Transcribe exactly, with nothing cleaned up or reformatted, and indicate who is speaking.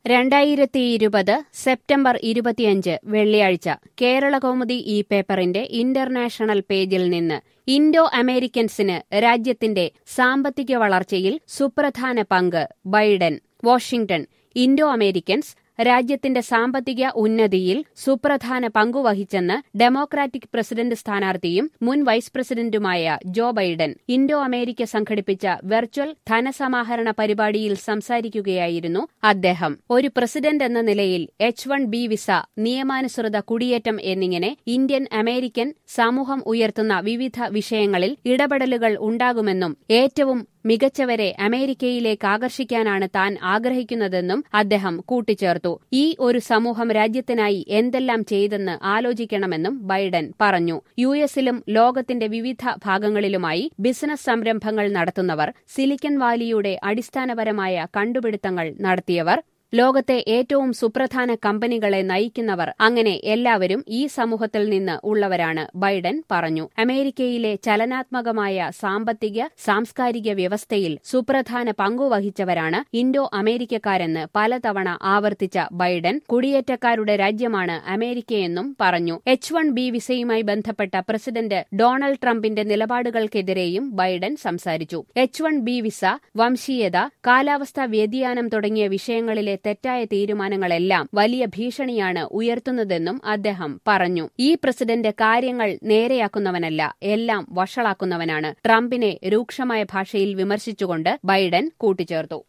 Speaker 1: രണ്ടായിരത്തിയിരുപത് സെപ്റ്റംബർ ഇരുപത്തിയഞ്ച് വെള്ളിയാഴ്ച കേരളകൗമുദി ഈ പേപ്പറിന്റെ ഇന്റർനാഷണൽ പേജിൽ നിന്ന് ഇൻഡോ അമേരിക്കൻസിന് രാജ്യത്തിന്റെ സാമ്പത്തിക വളർച്ചയിൽ സുപ്രധാന പങ്ക് ബൈഡൻ. വാഷിംഗ്ടൺ. ഇൻഡോ അമേരിക്കൻസ് രാജ്യത്തിന്റെ സാമ്പത്തിക ഉന്നതിയിൽ സുപ്രധാന പങ്കുവഹിച്ചെന്ന് ഡെമോക്രാറ്റിക് പ്രസിഡന്റ് സ്ഥാനാർത്ഥിയും മുൻ വൈസ് പ്രസിഡന്റുമായ ജോ ബൈഡൻ ഇൻഡോ അമേരിക്ക സംഘടിപ്പിച്ച വെർച്വൽ ധനസമാഹരണ പരിപാടിയിൽ സംസാരിക്കുകയായിരുന്നു അദ്ദേഹം. ഒരു പ്രസിഡന്റ് എന്ന നിലയിൽ എച്ച് വൺ ബി വിസ, നിയമാനുസൃത കുടിയേറ്റം എന്നിങ്ങനെ ഇന്ത്യൻ അമേരിക്കൻ സമൂഹം ഉയർത്തുന്ന വിവിധ വിഷയങ്ങളിൽ ഇടപെടലുകൾ ഉണ്ടാകുമെന്നും ഏറ്റവും മികച്ചവരെ അമേരിക്കയിലേക്ക് ആകർഷിക്കാനാണ് താൻ ആഗ്രഹിക്കുന്നതെന്നും അദ്ദേഹം കൂട്ടിച്ചേർത്തു. ഈ ഒരു സമൂഹം രാജ്യത്തിനായി എന്തെല്ലാം ചെയ്തെന്ന് ആലോചിക്കണമെന്നും ബൈഡൻ പറഞ്ഞു. യു എസിലും ലോകത്തിന്റെ വിവിധ ഭാഗങ്ങളിലുമായി ബിസിനസ് സംരംഭങ്ങൾ നടത്തുന്നവർ, സിലിക്കൺ വാലിയുടെ അടിസ്ഥാനപരമായ കണ്ടുപിടുത്തങ്ങൾ നടത്തിയവർ, ലോകത്തെ ഏറ്റവും സുപ്രധാന കമ്പനികളെ നയിക്കുന്നവർ, അങ്ങനെ എല്ലാവരും ഈ സമൂഹത്തിൽ നിന്ന് ഉള്ളവരാണ്, ബൈഡൻ പറഞ്ഞു. അമേരിക്കയിലെ ചലനാത്മകമായ സാമ്പത്തിക സാംസ്കാരിക വ്യവസ്ഥയിൽ സുപ്രധാന പങ്കുവഹിച്ചവരാണ് ഇൻഡോ അമേരിക്കക്കാരെന്ന് പലതവണ ആവർത്തിച്ച ബൈഡൻ കുടിയേറ്റക്കാരുടെ രാജ്യമാണ് അമേരിക്കയെന്നും പറഞ്ഞു. എച്ച് വൺ ബി വിസയുമായി ബന്ധപ്പെട്ട പ്രസിഡന്റ് ഡൊണാൾഡ് ട്രംപിന്റെ നിലപാടുകൾക്കെതിരെയും ബൈഡൻ സംസാരിച്ചു. എച്ച് വൺ ബി വിസ, വംശീയത, കാലാവസ്ഥാ വ്യതിയാനം തുടങ്ങിയ വിഷയങ്ങളിലെ തെറ്റായ തീരുമാനങ്ങളെല്ലാം വലിയ ഭീഷണിയാണ് ഉയർത്തുന്നതെന്നും അദ്ദേഹം പറഞ്ഞു. ഈ പ്രസിഡന്റ് കാര്യങ്ങൾ നേരെയാക്കുന്നവനല്ല, എല്ലാം വഷളാക്കുന്നവനാണ്, ട്രംപിനെ രൂക്ഷമായ ഭാഷയിൽ വിമർശിച്ചുകൊണ്ട് ബൈഡൻ കൂട്ടിച്ചേർത്തു.